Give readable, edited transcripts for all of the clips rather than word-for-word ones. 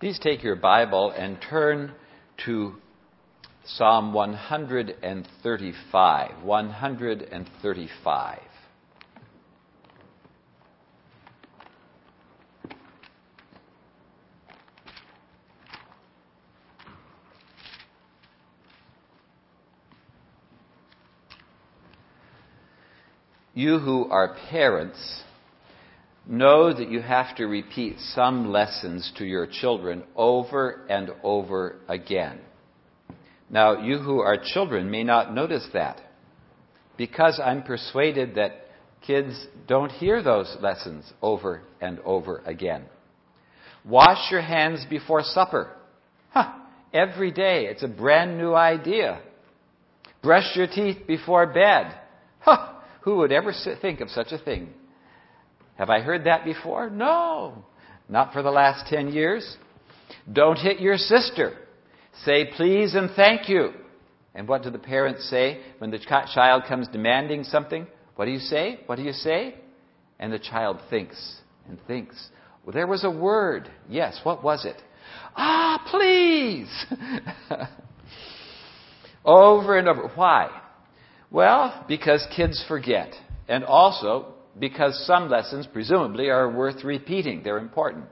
Please take your Bible and turn to Psalm 135. 135. You who are parents know that you have to repeat some lessons to your children over and over again. Now, you who are children may not notice that, because I'm persuaded that kids don't hear those lessons over and over again. Wash your hands before supper. Every day. It's a brand new idea. Brush your teeth before bed. Who would ever think of such a thing? Have I heard that before? No. Not for the last 10 years. Don't hit your sister. Say please and thank you. And what do the parents say when the child comes demanding something? What do you say? What do you say? And the child thinks and thinks. Well, there was a word. Yes, what was it? Please! Over and over. Why? Well, because kids forget. And also because some lessons, presumably, are worth repeating. They're important.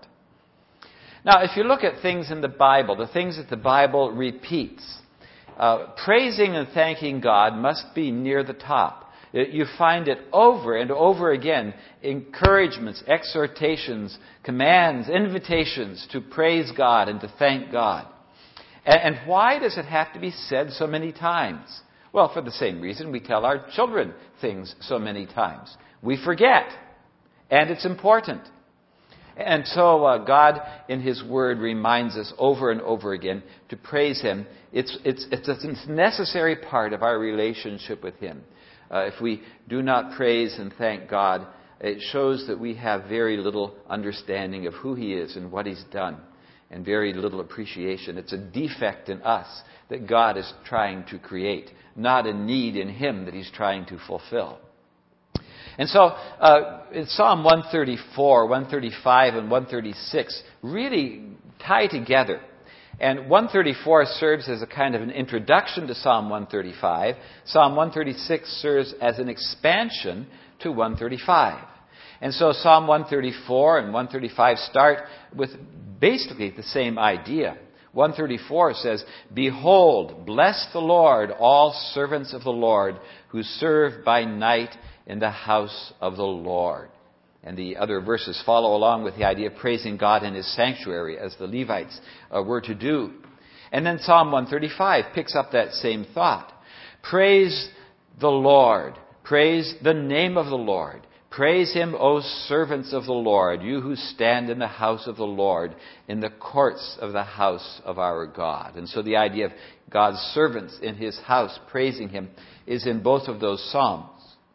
Now, if you look at things in the Bible, the things that the Bible repeats, praising and thanking God must be near the top. You find it over and over again. Encouragements, exhortations, commands, invitations to praise God and to thank God. And why does it have to be said so many times? Well, for the same reason we tell our children things so many times. We forget. And it's important. And so God, in His Word, reminds us over and over again to praise Him. It's a necessary part of our relationship with Him. If we do not praise and thank God, it shows that we have very little understanding of who He is and what He's done, and very little appreciation. It's a defect in us that God is trying to create, not a need in Him that He's trying to fulfill. And so, in Psalm 134, 135, and 136 really tie together. And 134 serves as a kind of an introduction to Psalm 135. Psalm 136 serves as an expansion to 135. And so Psalm 134 and 135 start with basically the same idea. 134 says, "Behold, bless the Lord, all servants of the Lord, who serve by night in the house of the Lord." And the other verses follow along with the idea of praising God in His sanctuary, as the Levites were to do. And then Psalm 135 picks up that same thought. Praise the Lord. Praise the name of the Lord. Praise Him, O servants of the Lord, you who stand in the house of the Lord, in the courts of the house of our God. And so the idea of God's servants in His house praising Him is in both of those psalms.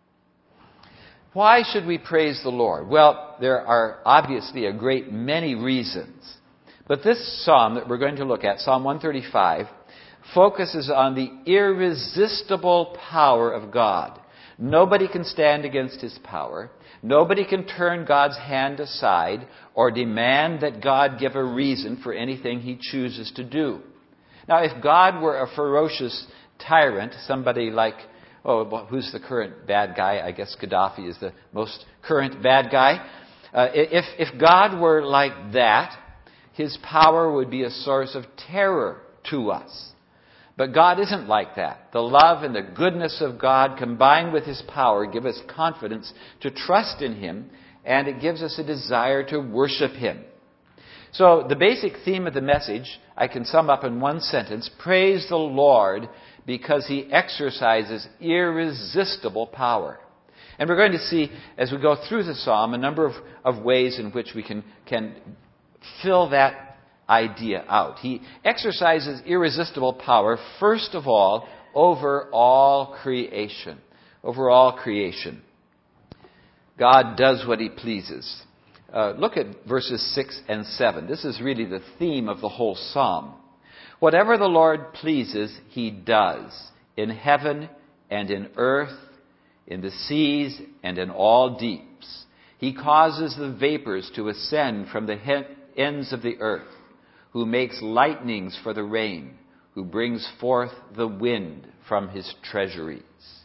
Why should we praise the Lord? Well, there are obviously a great many reasons. But this psalm that we're going to look at, Psalm 135, focuses on the irresistible power of God. Nobody can stand against His power. Nobody can turn God's hand aside or demand that God give a reason for anything He chooses to do. Now, if God were a ferocious tyrant, somebody like, who's the current bad guy? I guess Gaddafi is the most current bad guy. If God were like that, His power would be a source of terror to us. But God isn't like that. The love and the goodness of God combined with His power give us confidence to trust in Him, and it gives us a desire to worship Him. So the basic theme of the message I can sum up in one sentence: praise the Lord because He exercises irresistible power. And we're going to see, as we go through the psalm, a number of ways in which we can fill that idea out. He exercises irresistible power, first of all, over all creation. Over all creation. God does what He pleases. Look at verses 6 and 7. This is really the theme of the whole psalm. Whatever the Lord pleases, He does, in heaven and in earth, in the seas and in all deeps. He causes the vapors to ascend from the ends of the earth, who makes lightnings for the rain, who brings forth the wind from his treasuries.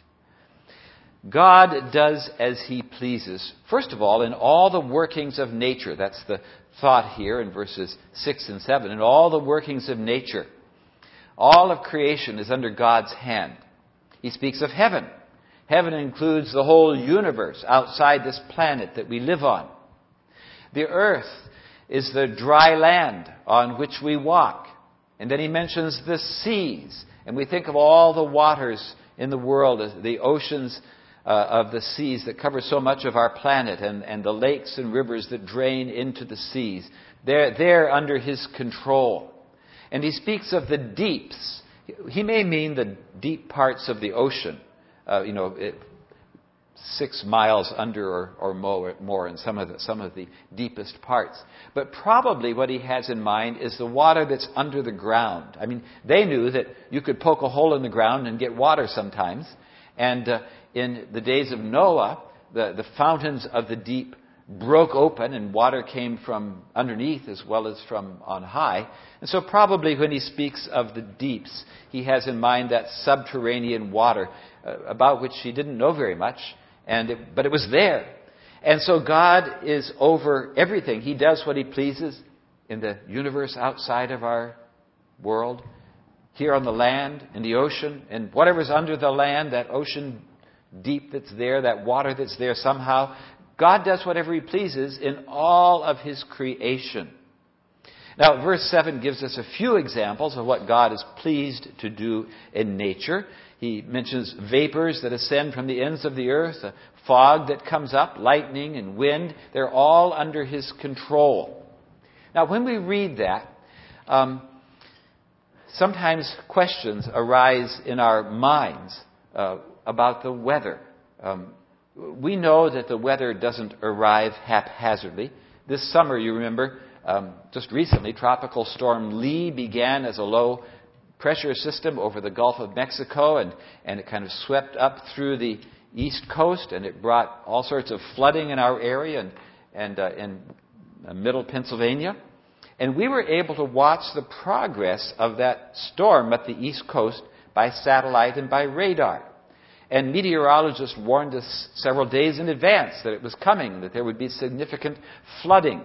God does as he pleases, first of all, in all the workings of nature. That's the thought here in verses 6 and 7. In all the workings of nature. All of creation is under God's hand. He speaks of heaven. Heaven includes the whole universe outside this planet that we live on. The earth is the dry land on which we walk. And then he mentions the seas. And we think of all the waters in the world, the oceans of the seas that cover so much of our planet, and the lakes and rivers that drain into the seas. They're under his control. And he speaks of the deeps. He may mean the deep parts of the ocean, 6 miles under or more in some of the deepest parts. But probably what he has in mind is the water that's under the ground. I mean, they knew that you could poke a hole in the ground and get water sometimes. And in the days of Noah, the fountains of the deep broke open and water came from underneath as well as from on high. And so probably when he speaks of the deeps, he has in mind that subterranean water about which he didn't know very much, but it was there. And so God is over everything. He does what he pleases in the universe outside of our world, here on the land, in the ocean, and whatever's under the land, that ocean deep that's there, that water that's there somehow. God does whatever he pleases in all of his creation. Now, verse 7 gives us a few examples of what God is pleased to do in nature. He mentions vapors that ascend from the ends of the earth, a fog that comes up, lightning and wind. They're all under his control. Now, when we read that, sometimes questions arise in our minds about the weather. We know that the weather doesn't arrive haphazardly. This summer, you remember, just recently, Tropical Storm Lee began as a low pressure system over the Gulf of Mexico, and it kind of swept up through the east coast, and it brought all sorts of flooding in our area and in middle Pennsylvania. And we were able to watch the progress of that storm at the east coast by satellite and by radar. And meteorologists warned us several days in advance that it was coming, that there would be significant flooding.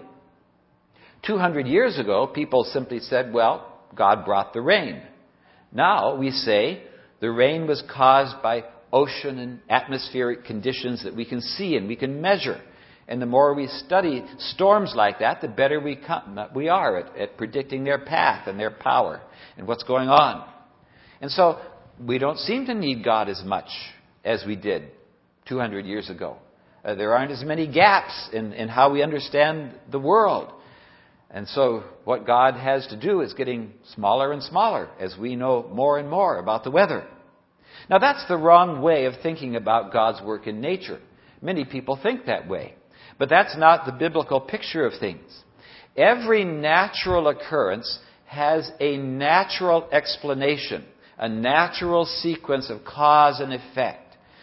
200 years ago, people simply said, well, God brought the rain. Now we say the rain was caused by ocean and atmospheric conditions that we can see and we can measure. And the more we study storms like that, the better we are at predicting their path and their power and what's going on. And so we don't seem to need God as much as we did 200 years ago. There aren't as many gaps in how we understand the world. And so what God has to do is getting smaller and smaller as we know more and more about the weather. Now that's the wrong way of thinking about God's work in nature. Many people think that way. But that's not the biblical picture of things. Every natural occurrence has a natural explanation, a natural sequence of cause and effect.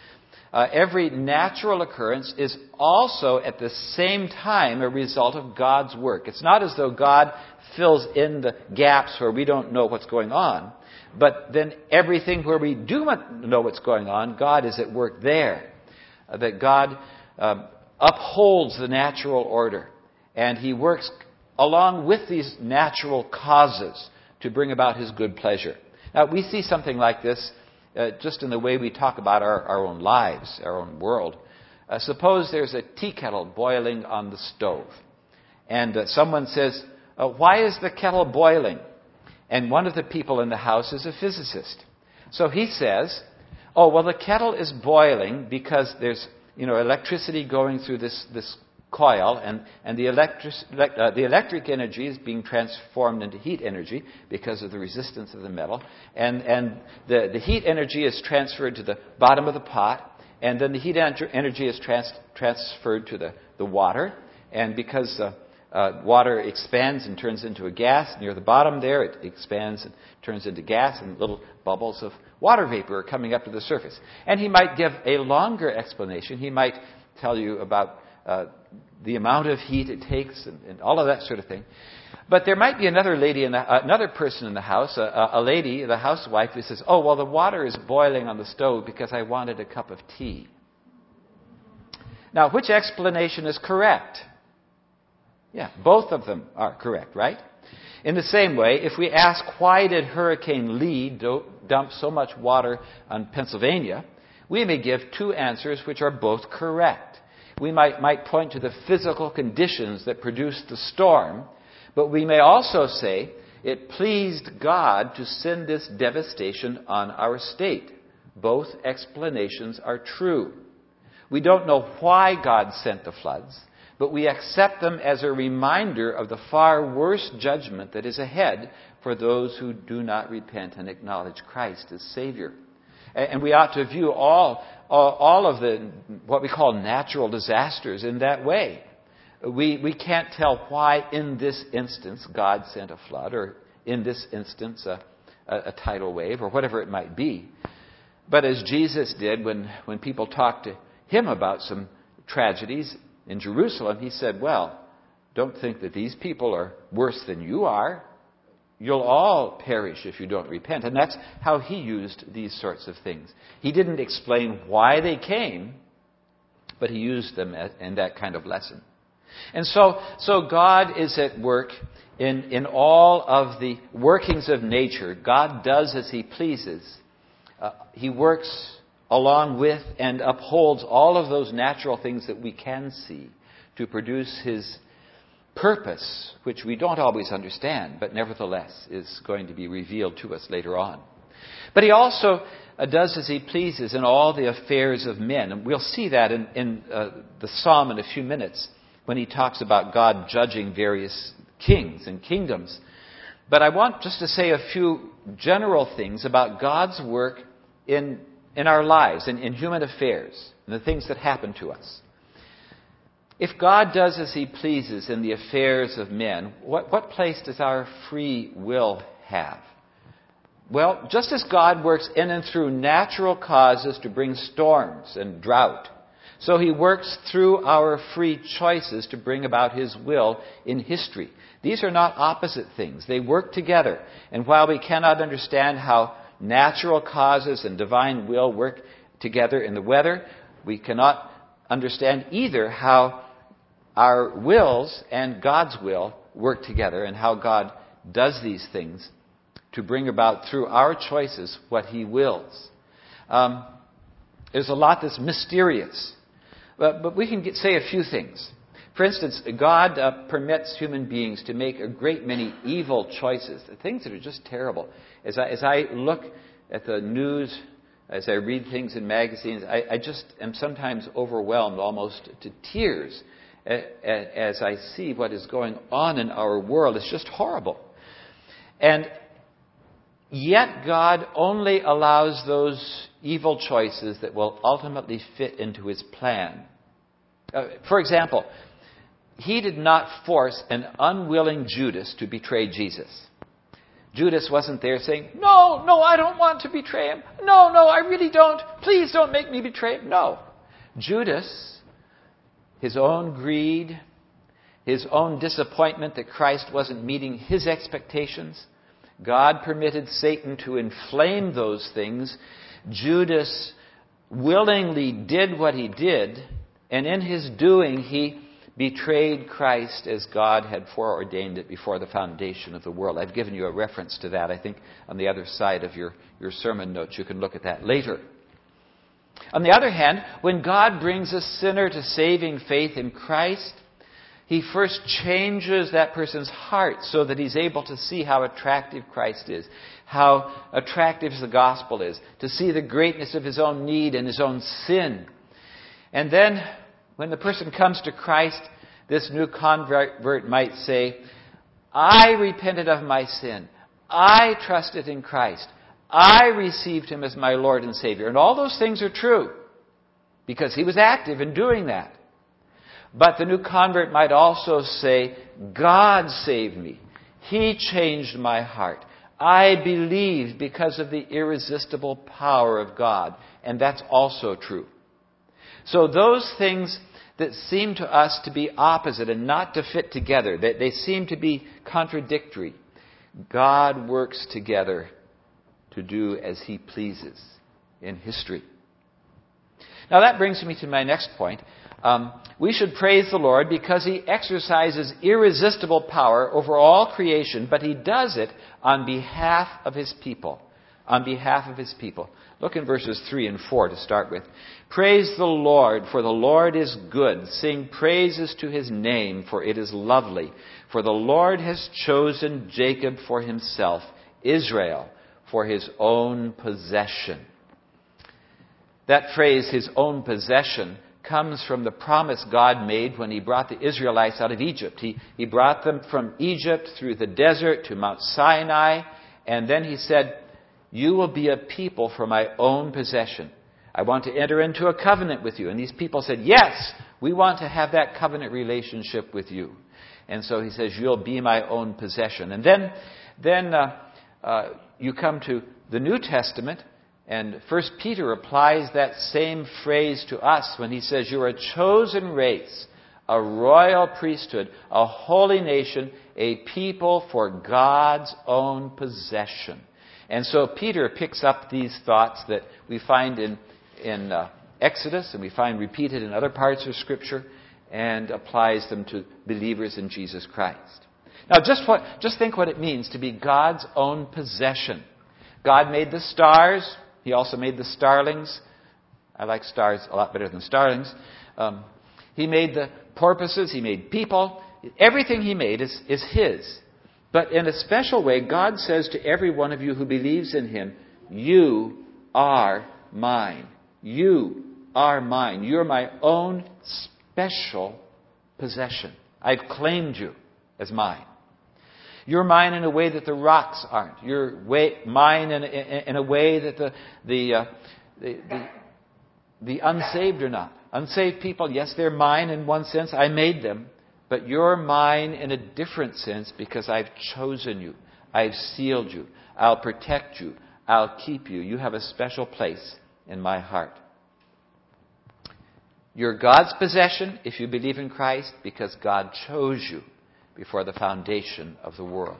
Every natural occurrence is also at the same time a result of God's work. It's not as though God fills in the gaps where we don't know what's going on, but then everything where we do know what's going on, God is at work there. That God upholds the natural order, and he works along with these natural causes to bring about his good pleasure. Now, we see something like this just in the way we talk about our own lives, our own world. Suppose there's a tea kettle boiling on the stove, and someone says, why is the kettle boiling? And one of the people in the house is a physicist. So he says, oh, well, the kettle is boiling because there's electricity going through this coil, and the electric energy is being transformed into heat energy because of the resistance of the metal, and the heat energy is transferred to the bottom of the pot, and then the heat energy is transferred to the water, and because water expands and turns into a gas near the bottom there, it expands and turns into gas, and little bubbles of water vapor are coming up to the surface. And he might give a longer explanation. He might tell you about the amount of heat it takes, and all of that sort of thing. But there might be another person in the house, a lady, the housewife, who says, "Oh, well, the water is boiling on the stove because I wanted a cup of tea." Now, which explanation is correct? Yeah, both of them are correct, right? In the same way, if we ask, why did Hurricane Lee dump so much water on Pennsylvania, we may give two answers which are both correct. We might point to the physical conditions that produced the storm, but we may also say it pleased God to send this devastation on our state. Both explanations are true. We don't know why God sent the floods, but we accept them as a reminder of the far worse judgment that is ahead for those who do not repent and acknowledge Christ as Savior. And we ought to view all of the what we call natural disasters in that way. We can't tell why in this instance God sent a flood, or in this instance a tidal wave, or whatever it might be. But as Jesus did when people talked to him about some tragedies in Jerusalem, he said, "Well, don't think that these people are worse than you are. You'll all perish if you don't repent." And that's how he used these sorts of things. He didn't explain why they came, but he used them in that kind of lesson. And so God is at work in all of the workings of nature. God does as he pleases. He works along with and upholds all of those natural things that we can see to produce his purpose, which we don't always understand, but nevertheless is going to be revealed to us later on. But he also does as he pleases in all the affairs of men. And we'll see that in the psalm in a few minutes when he talks about God judging various kings and kingdoms. But I want just to say a few general things about God's work in our lives, in human affairs, and the things that happen to us. If God does as he pleases in the affairs of men, what place does our free will have? Well, just as God works in and through natural causes to bring storms and drought, so he works through our free choices to bring about his will in history. These are not opposite things. They work together. And while we cannot understand how natural causes and divine will work together in the weather, we cannot understand either how our wills and God's will work together, and how God does these things to bring about through our choices what he wills. There's a lot that's mysterious, but we can say a few things. For instance, God permits human beings to make a great many evil choices, things that are just terrible. As I look at the news, as I read things in magazines, I just am sometimes overwhelmed almost to tears as I see what is going on in our world. It's just horrible. And yet God only allows those evil choices that will ultimately fit into his plan. For example, he did not force an unwilling Judas to betray Jesus. Judas wasn't there saying, No, I don't want to betray him. No, I really don't. Please don't make me betray him. No. Judas, his own greed, his own disappointment that Christ wasn't meeting his expectations, God permitted Satan to inflame those things. Judas willingly did what he did, and in his doing he betrayed Christ as God had foreordained it before the foundation of the world. I've given you a reference to that, I think, on the other side of your sermon notes. You can look at that later. On the other hand, when God brings a sinner to saving faith in Christ, he first changes that person's heart so that he's able to see how attractive Christ is, how attractive the gospel is, to see the greatness of his own need and his own sin. And then, when the person comes to Christ, this new convert might say, I repented of my sin. I trusted in Christ. I received him as my Lord and Savior. And all those things are true, because he was active in doing that. But the new convert might also say, God saved me. He changed my heart. I believed because of the irresistible power of God. And that's also true. So those things that seem to us to be opposite and not to fit together. They seem to be contradictory. God works together to do as He pleases in history. Now that brings me to my next point. We should praise the Lord because He exercises irresistible power over all creation, but He does it on behalf of His people. On behalf of His people. Look in verses 3 and 4 to start with. Praise the Lord, for the Lord is good. Sing praises to His name, for it is lovely. For the Lord has chosen Jacob for Himself, Israel for His own possession. That phrase, His own possession, comes from the promise God made when He brought the Israelites out of Egypt. He brought them from Egypt through the desert to Mount Sinai, and then He said, you will be a people for my own possession. I want to enter into a covenant with you. And these people said, yes, we want to have that covenant relationship with you. And so He says, you'll be my own possession. And then you come to the New Testament, and 1 Peter applies that same phrase to us when he says, you're a chosen race, a royal priesthood, a holy nation, a people for God's own possession. And so Peter picks up these thoughts that we find in Exodus and we find repeated in other parts of Scripture and applies them to believers in Jesus Christ. Now just think what it means to be God's own possession. God made the stars. He also made the starlings. I like stars a lot better than starlings. He made the porpoises. He made people. Everything He made is His. But in a special way, God says to every one of you who believes in Him, you are mine. You are mine. You're my own special possession. I've claimed you as mine. You're mine in a way that the rocks aren't. You're mine in a way that the unsaved are not. Unsaved people, yes, they're mine in one sense. I made them. But you're mine in a different sense because I've chosen you. I've sealed you. I'll protect you. I'll keep you. You have a special place in my heart. You're God's possession if you believe in Christ because God chose you before the foundation of the world.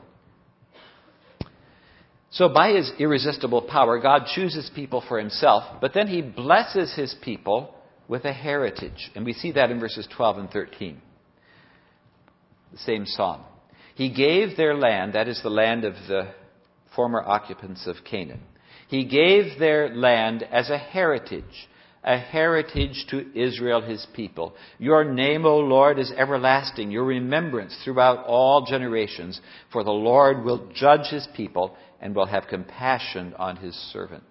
So by His irresistible power, God chooses people for Himself, but then He blesses His people with a heritage. And we see that in verses 12 and 13. The same psalm. He gave their land, that is the land of the former occupants of Canaan. He gave their land as a heritage to Israel, His people. Your name, O Lord, is everlasting, your remembrance throughout all generations. For the Lord will judge His people and will have compassion on His servants.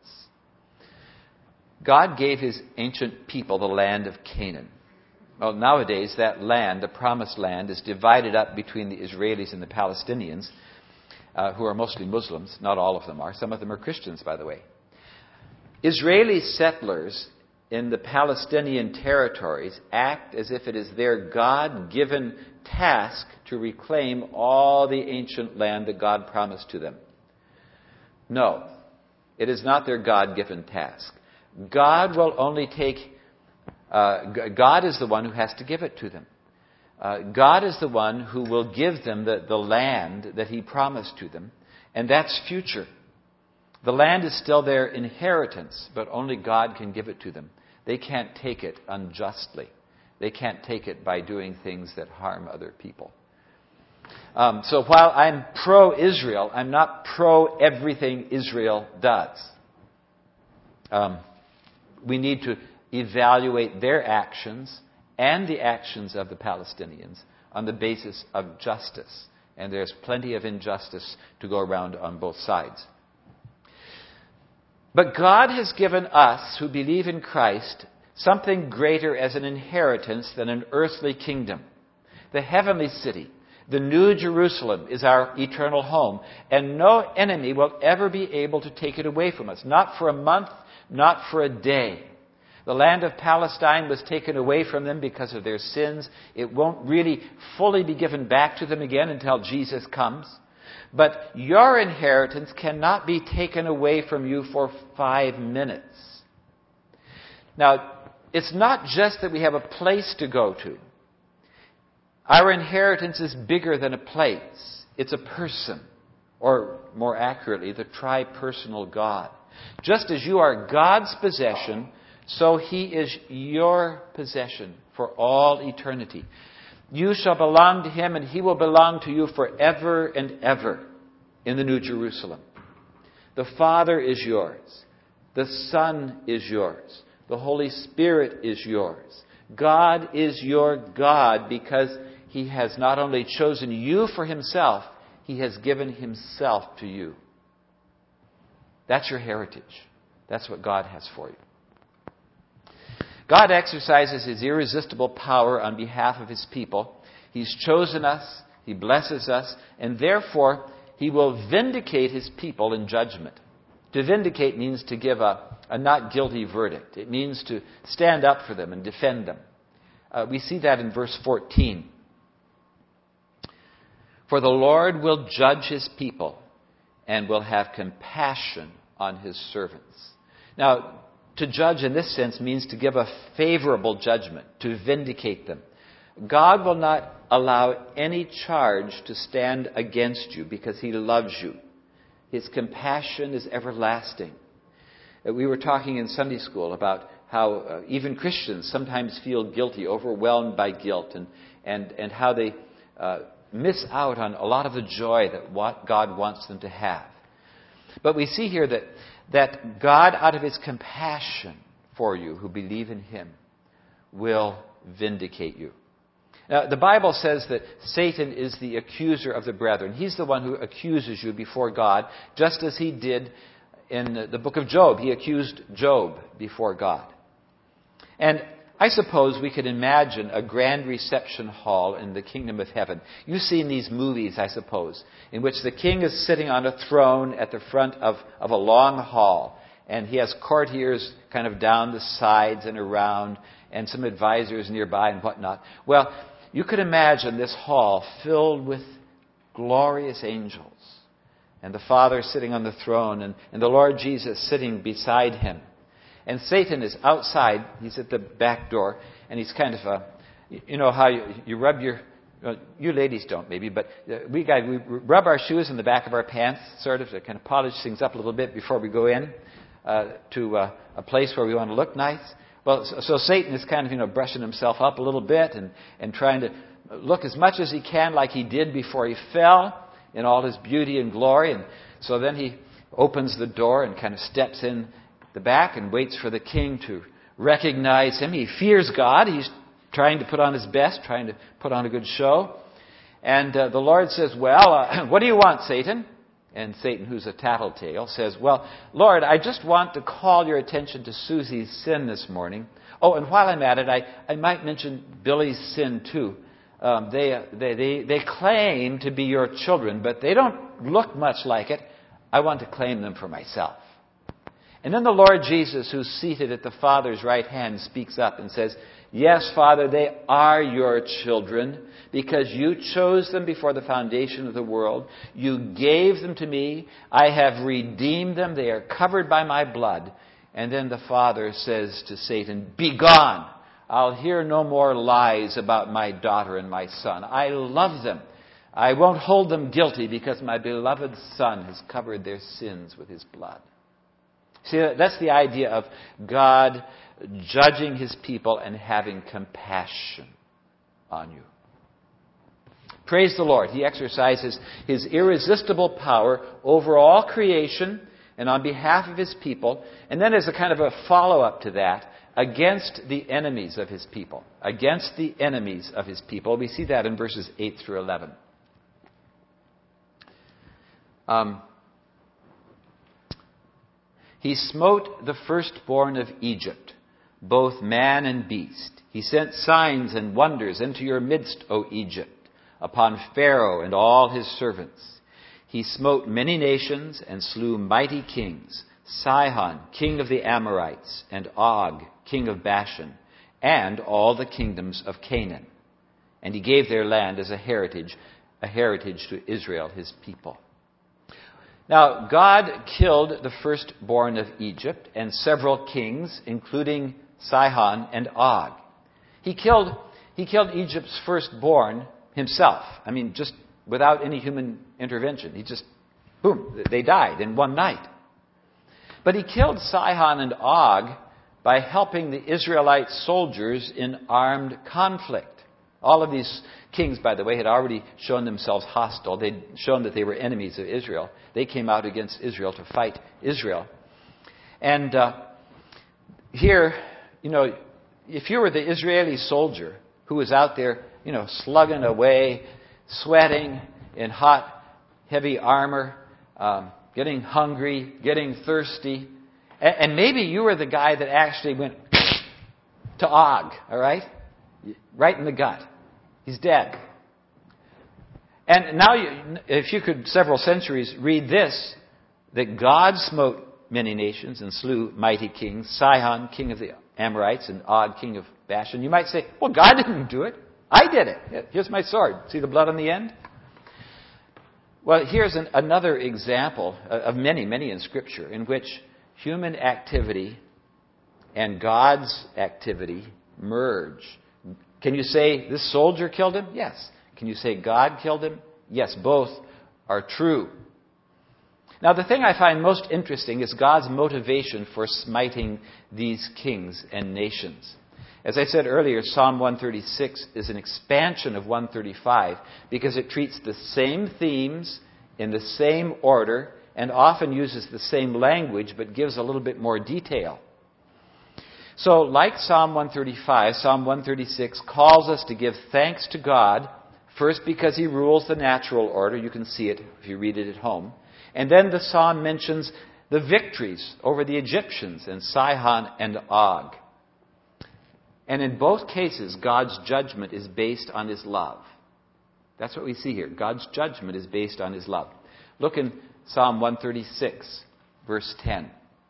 God gave His ancient people the land of Canaan. Well, nowadays, that land, the promised land, is divided up between the Israelis and the Palestinians, who are mostly Muslims. Not all of them are. Some of them are Christians, by the way. Israeli settlers in the Palestinian territories act as if it is their God-given task to reclaim all the ancient land that God promised to them. No, it is not their God-given task. God will only take... God is the one who has to give it to them. God is the one who will give them the land that He promised to them. And that's future. The land is still their inheritance, but only God can give it to them. They can't take it unjustly. They can't take it by doing things that harm other people. So while I'm pro-Israel, I'm not pro-everything Israel does. We need to evaluate their actions and the actions of the Palestinians on the basis of justice. And there's plenty of injustice to go around on both sides. But God has given us, who believe in Christ, something greater as an inheritance than an earthly kingdom. The heavenly city, the New Jerusalem, is our eternal home. And no enemy will ever be able to take it away from us. Not for a month, not for a day. The land of Palestine was taken away from them because of their sins. It won't really fully be given back to them again until Jesus comes. But your inheritance cannot be taken away from you for 5 minutes. Now, it's not just that we have a place to go to. Our inheritance is bigger than a place. It's a person, or more accurately, the tri-personal God. Just as you are God's possession, so He is your possession for all eternity. You shall belong to Him, and He will belong to you forever and ever in the New Jerusalem. The Father is yours. The Son is yours. The Holy Spirit is yours. God is your God because He has not only chosen you for Himself, He has given Himself to you. That's your heritage. That's what God has for you. God exercises His irresistible power on behalf of His people. He's chosen us, He blesses us, and therefore He will vindicate His people in judgment. To vindicate means to give a not guilty verdict. It means to stand up for them and defend them. We see that in verse 14. For the Lord will judge His people and will have compassion on His servants. Now, to judge in this sense means to give a favorable judgment, to vindicate them. God will not allow any charge to stand against you because He loves you. His compassion is everlasting. We were talking in Sunday school about how even Christians sometimes feel guilty, overwhelmed by guilt, and how they miss out on a lot of the joy that what God wants them to have. But we see here that God, out of His compassion for you who believe in Him, will vindicate you. Now, the Bible says that Satan is the accuser of the brethren. He's the one who accuses you before God, just as he did in the book of Job. He accused Job before God. And I suppose we could imagine a grand reception hall in the kingdom of heaven. You've seen these movies, I suppose, in which the king is sitting on a throne at the front of a long hall. And he has courtiers kind of down the sides and around, and some advisors nearby and whatnot. Well, you could imagine this hall filled with glorious angels. And the Father sitting on the throne, and the Lord Jesus sitting beside Him. And Satan is outside. He's at the back door. And he's kind of, you know how you rub your, you ladies don't maybe, but we rub our shoes in the back of our pants, sort of, to kind of polish things up a little bit before we go in to a place where we want to look nice. Well, so Satan is kind of, brushing himself up a little bit and trying to look as much as he can like he did before he fell in all his beauty and glory. And so then he opens the door and kind of steps in the back and waits for the king to recognize him. He fears God. He's trying to put on his best, trying to put on a good show. And the Lord says, well, what do you want, Satan? And Satan, who's a tattletale, says, well, Lord, I just want to call your attention to Susie's sin this morning. Oh, and while I'm at it, I might mention Billy's sin too. They claim to be your children, but they don't look much like it. I want to claim them for myself. And then the Lord Jesus, who's seated at the Father's right hand, speaks up and says, yes, Father, they are your children because you chose them before the foundation of the world. You gave them to me. I have redeemed them. They are covered by my blood. And then the Father says to Satan, be gone. I'll hear no more lies about my daughter and my son. I love them. I won't hold them guilty because my beloved Son has covered their sins with His blood. See, that's the idea of God judging His people and having compassion on you. Praise the Lord. He exercises His irresistible power over all creation and on behalf of His people. And then as a kind of a follow-up to that, against the enemies of His people. Against the enemies of His people. We see that in verses 8 through 11. He smote the firstborn of Egypt, both man and beast. He sent signs and wonders into your midst, O Egypt, upon Pharaoh and all his servants. He smote many nations and slew mighty kings, Sihon, king of the Amorites, and Og, king of Bashan, and all the kingdoms of Canaan. And he gave their land as a heritage to Israel, his people. Now, God killed the firstborn of Egypt and several kings, including Sihon and Og. He killed Egypt's firstborn himself. I mean, just without any human intervention. He just, boom, they died in one night. But he killed Sihon and Og by helping the Israelite soldiers in armed conflict. All of these kings, by the way, had already shown themselves hostile. They'd shown that they were enemies of Israel. They came out against Israel to fight Israel. And here, if you were the Israeli soldier who was out there, slugging away, sweating in hot, heavy armor, getting hungry, getting thirsty, and maybe you were the guy that actually went to Og, all right? Right in the gut. He's dead. And now, if you could, several centuries, read this, that God smote many nations and slew mighty kings, Sihon, king of the Amorites, and Og, king of Bashan. You might say, well, God didn't do it. I did it. Here's my sword. See the blood on the end? Well, here's another example of many, many in Scripture in which human activity and God's activity merge. Can you say this soldier killed him? Yes. Can you say God killed him? Yes, both are true. Now, the thing I find most interesting is God's motivation for smiting these kings and nations. As I said earlier, Psalm 136 is an expansion of 135 because it treats the same themes in the same order and often uses the same language but gives a little bit more detail. So, like Psalm 135, Psalm 136 calls us to give thanks to God, first because He rules the natural order. You can see it if you read it at home. And then the psalm mentions the victories over the Egyptians and Sihon and Og. And in both cases, God's judgment is based on His love. That's what we see here. God's judgment is based on His love. Look in Psalm 136, verse 10.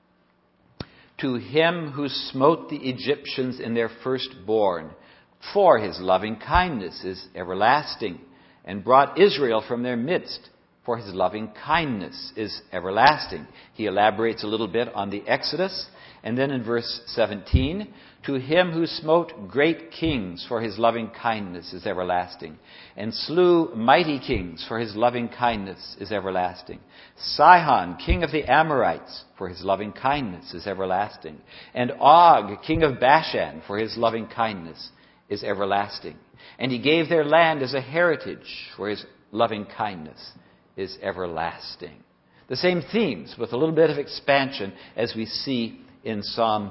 To Him who smote the Egyptians in their firstborn, for His loving kindness is everlasting, and brought Israel from their midst, for His loving kindness is everlasting. He elaborates a little bit on the Exodus, and then in verse 17, to Him who smote great kings, for His loving kindness is everlasting, and slew mighty kings, for His loving kindness is everlasting. Sihon, king of the Amorites, for His loving kindness is everlasting, and Og, king of Bashan, for His loving kindness is everlasting. And He gave their land as a heritage, for His loving kindness is everlasting. The same themes with a little bit of expansion as we see in Psalm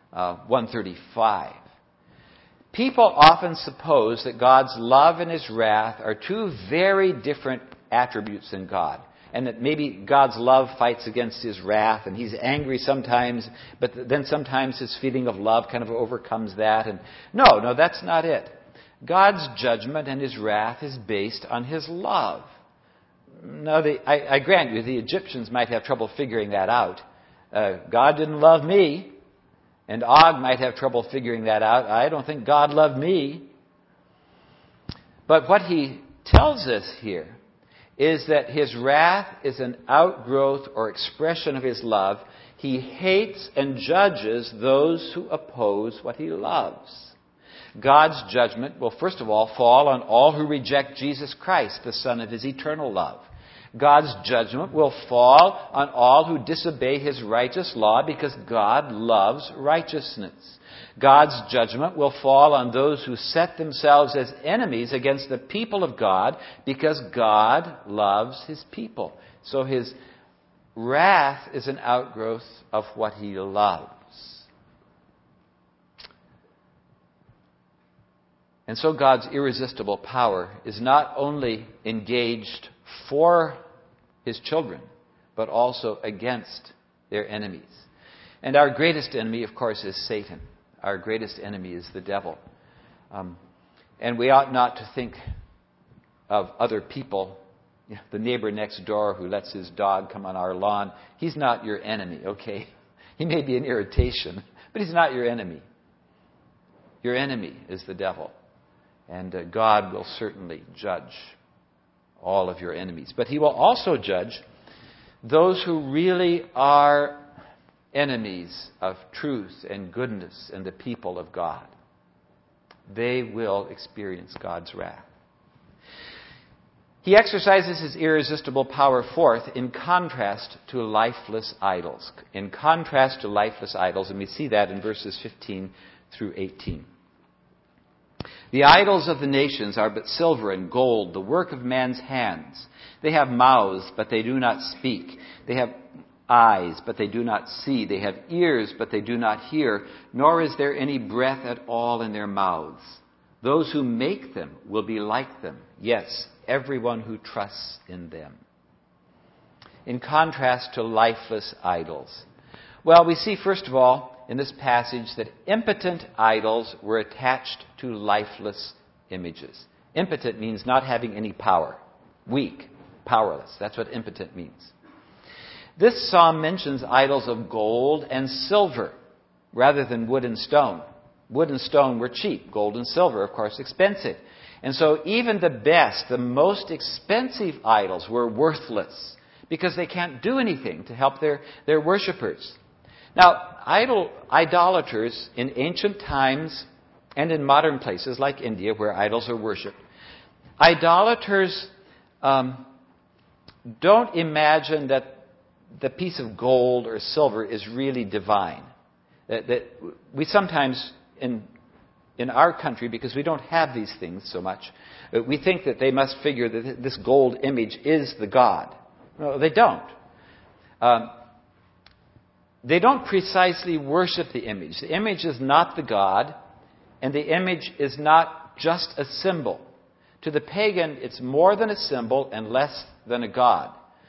135. People often suppose that God's love and His wrath are two very different attributes in God. And that maybe God's love fights against His wrath and He's angry sometimes, but then sometimes His feeling of love kind of overcomes that. And no, that's not it. God's judgment and His wrath is based on His love. Now, I grant you, the Egyptians might have trouble figuring that out. God didn't love me. And Og might have trouble figuring that out. I don't think God loved me. But what he tells us here is that His wrath is an outgrowth or expression of His love. He hates and judges those who oppose what He loves. God's judgment will first of all fall on all who reject Jesus Christ, the Son of His eternal love. God's judgment will fall on all who disobey His righteous law because God loves righteousness. God's judgment will fall on those who set themselves as enemies against the people of God because God loves His people. So His wrath is an outgrowth of what He loves. And so God's irresistible power is not only engaged for His children, but also against their enemies. And our greatest enemy, of course, is Satan. Our greatest enemy is the devil. And we ought not to think of other people, the neighbor next door who lets his dog come on our lawn. He's not your enemy, okay? He may be an irritation, but he's not your enemy. Your enemy is the devil. And God will certainly judge all of your enemies. But He will also judge those who really are enemies of truth and goodness and the people of God. They will experience God's wrath. He exercises his irresistible power forth in contrast to lifeless idols. In contrast to lifeless idols, and we see that in verses 15 through 18. The idols of the nations are but silver and gold, the work of man's hands. They have mouths, but they do not speak. They have eyes, but they do not see. They have ears, but they do not hear, nor is there any breath at all in their mouths. Those who make them will be like them. Yes, everyone who trusts in them. In contrast to lifeless idols. Well, we see, first of all, in this passage that impotent idols were attached to lifeless images. Impotent means not having any power. Weak, powerless. That's what impotent means. This psalm mentions idols of gold and silver rather than wood and stone. Wood and stone were cheap. Gold and silver, of course, expensive. And so even the best, the most expensive idols were worthless because they can't do anything to help their worshippers. Now, idolaters in ancient times and in modern places like India where idols are worshipped, idolaters don't imagine that the piece of gold or silver is really divine. That we sometimes in our country, because we don't have these things so much, we think that they must figure that this gold image is the God. No, they don't. They don't precisely worship the image. The image is not the God, and the image is not just a symbol. To the pagan, it's more than a symbol and less than a God.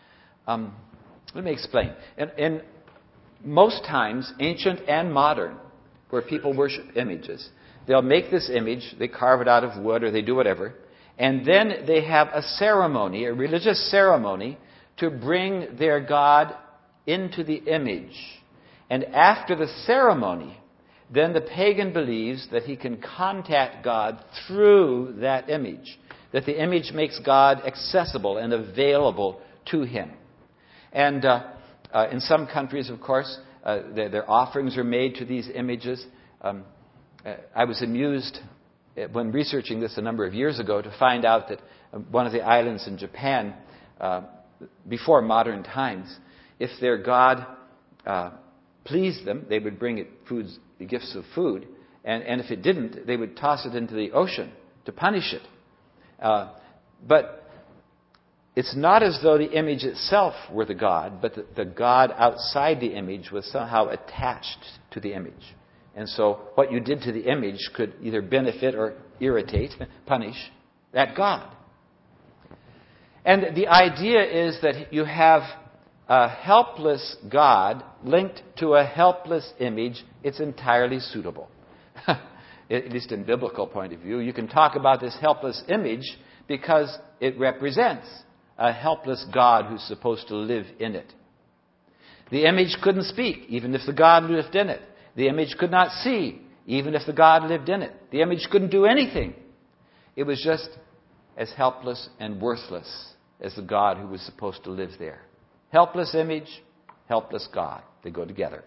Let me explain. In most times, ancient and modern, where people worship images, they'll make this image, they carve it out of wood or they do whatever, and then they have a ceremony, a religious ceremony, to bring their God into the image. And after the ceremony, then the pagan believes that he can contact God through that image, that the image makes God accessible and available to him. And in some countries, of course, their offerings are made to these images. I was amused when researching this a number of years ago to find out that one of the islands in Japan, before modern times, if their god pleased them, they would bring it gifts of food, and if it didn't, they would toss it into the ocean to punish it. But it's not as though the image itself were the god, but the god outside the image was somehow attached to the image. And so what you did to the image could either benefit or irritate, punish that god. And the idea is that you have a helpless God linked to a helpless image. It's entirely suitable. At least in biblical point of view, you can talk about this helpless image because it represents a helpless God who's supposed to live in it. The image couldn't speak, even if the God lived in it. The image could not see, even if the God lived in it. The image couldn't do anything. It was just as helpless and worthless as the God who was supposed to live there. Helpless image, helpless God. They go together.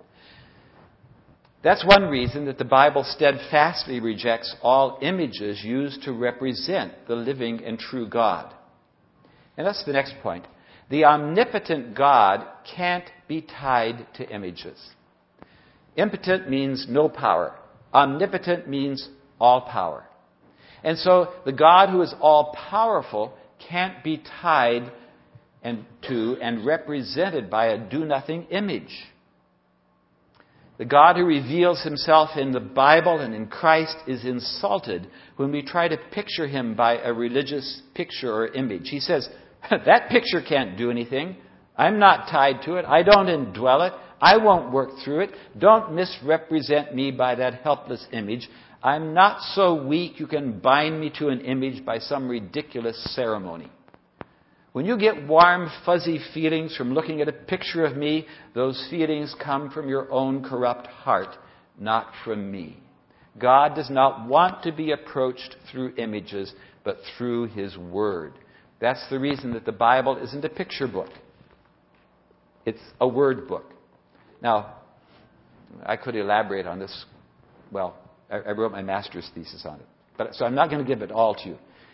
That's one reason that the Bible steadfastly rejects all images used to represent the living and true God. And that's the next point. The omnipotent God can't be tied to images. Impotent means no power. Omnipotent means all power. And so the God who is all powerful can't be tied to and represented by a do-nothing image. The God who reveals himself in the Bible and in Christ is insulted when we try to picture him by a religious picture or image. He says, that picture can't do anything. I'm not tied to it. I don't indwell it. I won't work through it. Don't misrepresent me by that helpless image. I'm not so weak you can bind me to an image by some ridiculous ceremony. When you get warm, fuzzy feelings from looking at a picture of me, those feelings come from your own corrupt heart, not from me. God does not want to be approached through images, but through his word. That's the reason that the Bible isn't a picture book. It's a word book. Now, I could elaborate on this. Well, I wrote my master's thesis on it. So I'm not going to give it all to you.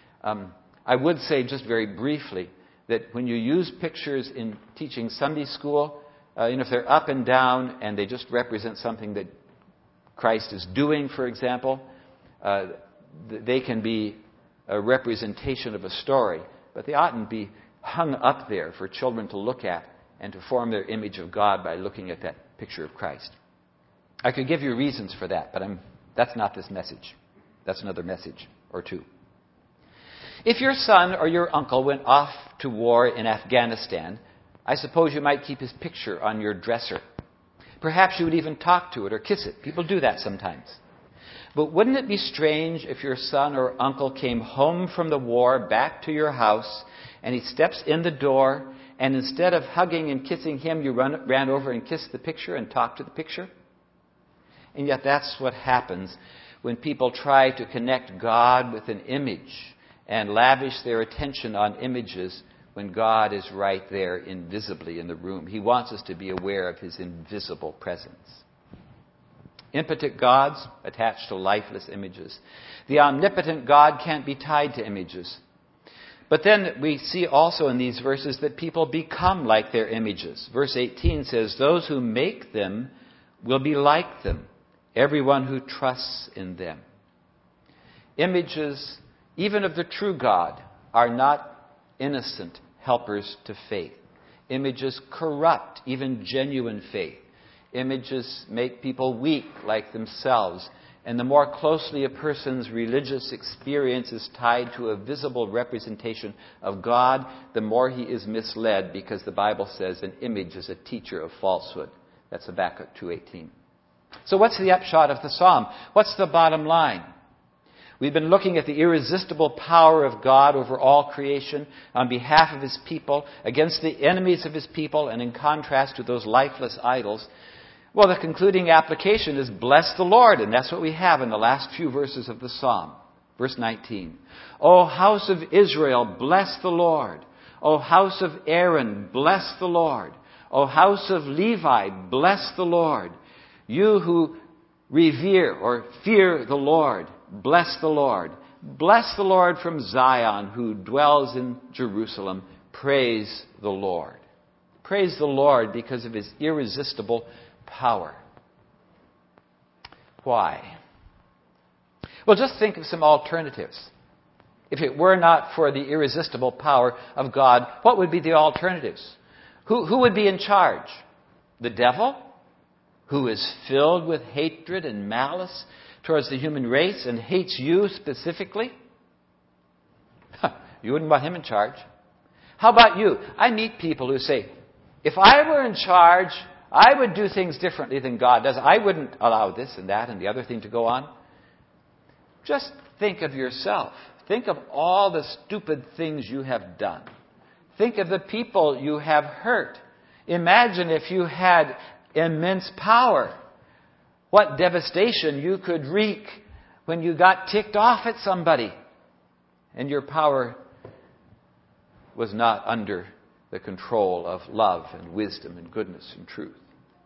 I would say just very briefly that when you use pictures in teaching Sunday school, if they're up and down and they just represent something that Christ is doing, for example, they can be a representation of a story, but they oughtn't be hung up there for children to look at and to form their image of God by looking at that picture of Christ. I could give you reasons for that, but that's not this message. That's another message or two. If your son or your uncle went off to war in Afghanistan, I suppose you might keep his picture on your dresser. Perhaps you would even talk to it or kiss it. People do that sometimes. But wouldn't it be strange if your son or uncle came home from the war back to your house and he steps in the door and instead of hugging and kissing him, you ran over and kissed the picture and talked to the picture? And yet that's what happens when people try to connect God with an image and lavish their attention on images when God is right there invisibly in the room. He wants us to be aware of His invisible presence. Impotent gods attached to lifeless images. The omnipotent God can't be tied to images. But then we see also in these verses that people become like their images. Verse 18 says, "Those who make them will be like them, everyone who trusts in them." Images, even of the true God, are not innocent helpers to faith. Images corrupt even genuine faith. Images make people weak like themselves. And the more closely a person's religious experience is tied to a visible representation of God, the more he is misled, because the Bible says an image is a teacher of falsehood. That's Habakkuk 2:18. So what's the upshot of the psalm? What's the bottom line? We've been looking at the irresistible power of God over all creation on behalf of His people, against the enemies of His people, and in contrast to those lifeless idols. Well, the concluding application is bless the Lord, and that's what we have in the last few verses of the psalm. Verse 19. O house of Israel, bless the Lord. O house of Aaron, bless the Lord. O house of Levi, bless the Lord. You who revere or fear the Lord, bless the Lord. Bless the Lord from Zion, who dwells in Jerusalem. Praise the Lord. Praise the Lord because of His irresistible power. Why? Well, just think of some alternatives. If it were not for the irresistible power of God, what would be the alternatives? Who would be in charge? The devil, who is filled with hatred and malice towards the human race and hates you specifically? You wouldn't want him in charge. How about you? I meet people who say, if I were in charge, I would do things differently than God does. I wouldn't allow this and that and the other thing to go on. Just think of yourself. Think of all the stupid things you have done. Think of the people you have hurt. Imagine if you had immense power. What devastation you could wreak when you got ticked off at somebody and your power was not under the control of love and wisdom and goodness and truth.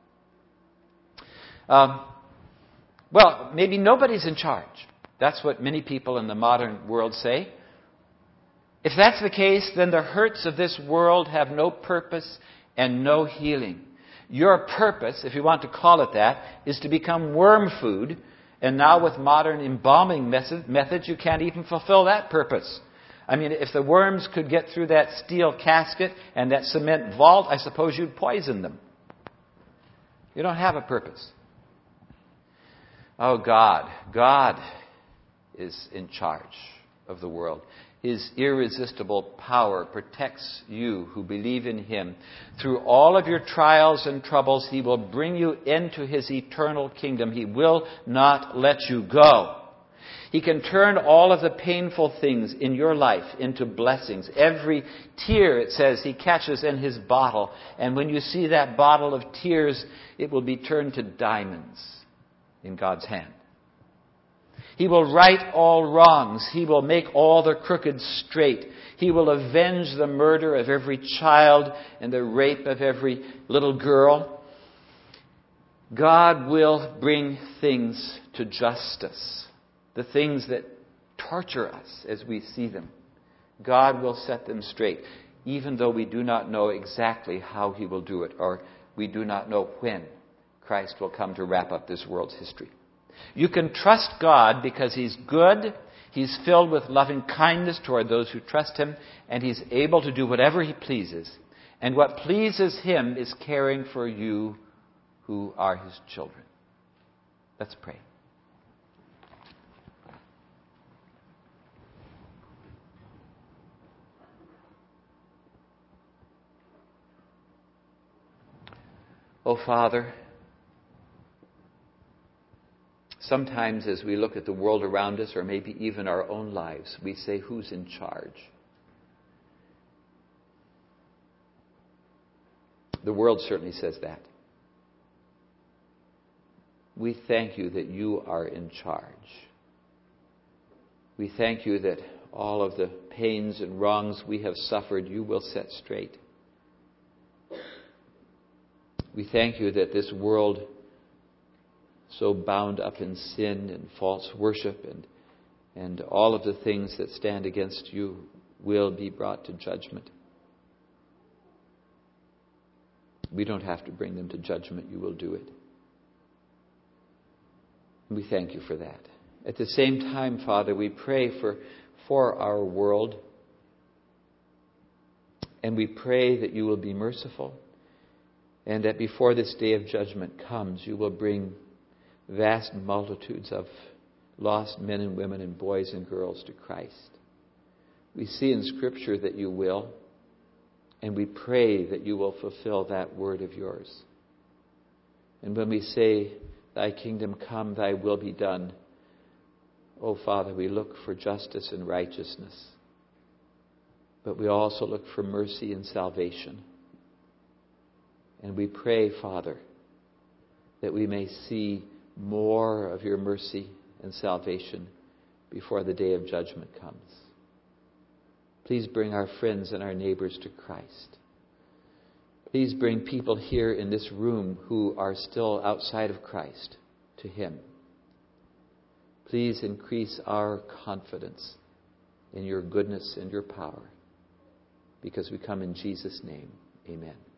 Well, maybe nobody's in charge. That's what many people in the modern world say. If that's the case, then the hurts of this world have no purpose and no healing. Your purpose, if you want to call it that, is to become worm food. And now with modern embalming methods, you can't even fulfill that purpose. I mean, if the worms could get through that steel casket and that cement vault, I suppose you'd poison them. You don't have a purpose. Oh, God. God is in charge of the world. His irresistible power protects you who believe in Him. Through all of your trials and troubles, He will bring you into His eternal kingdom. He will not let you go. He can turn all of the painful things in your life into blessings. Every tear, it says, He catches in His bottle. And when you see that bottle of tears, it will be turned to diamonds in God's hand. He will right all wrongs. He will make all the crooked straight. He will avenge the murder of every child and the rape of every little girl. God will bring things to justice. The things that torture us as we see them. God will set them straight, even though we do not know exactly how He will do it, or we do not know when Christ will come to wrap up this world's history. You can trust God because He's good, He's filled with loving kindness toward those who trust Him, and He's able to do whatever He pleases. And what pleases Him is caring for you who are His children. Let's pray. Oh, Father, sometimes as we look at the world around us, or maybe even our own lives, we say, who's in charge? The world certainly says that. We thank You that You are in charge. We thank You that all of the pains and wrongs we have suffered, You will set straight. We thank You that this world, so bound up in sin and false worship and all of the things that stand against You, will be brought to judgment. We don't have to bring them to judgment. You will do it. We thank You for that. At the same time, Father, we pray for our world. And we pray that You will be merciful. And that before this day of judgment comes, You will bring vast multitudes of lost men and women and boys and girls to Christ. We see in Scripture that You will. And we pray that You will fulfill that word of Yours. And when we say, Thy kingdom come, Thy will be done, oh Father, we look for justice and righteousness. But we also look for mercy and salvation. And we pray, Father, that we may see more of Your mercy and salvation before the day of judgment comes. Please bring our friends and our neighbors to Christ. Please bring people here in this room who are still outside of Christ to Him. Please increase our confidence in Your goodness and Your power, because we come in Jesus' name. Amen.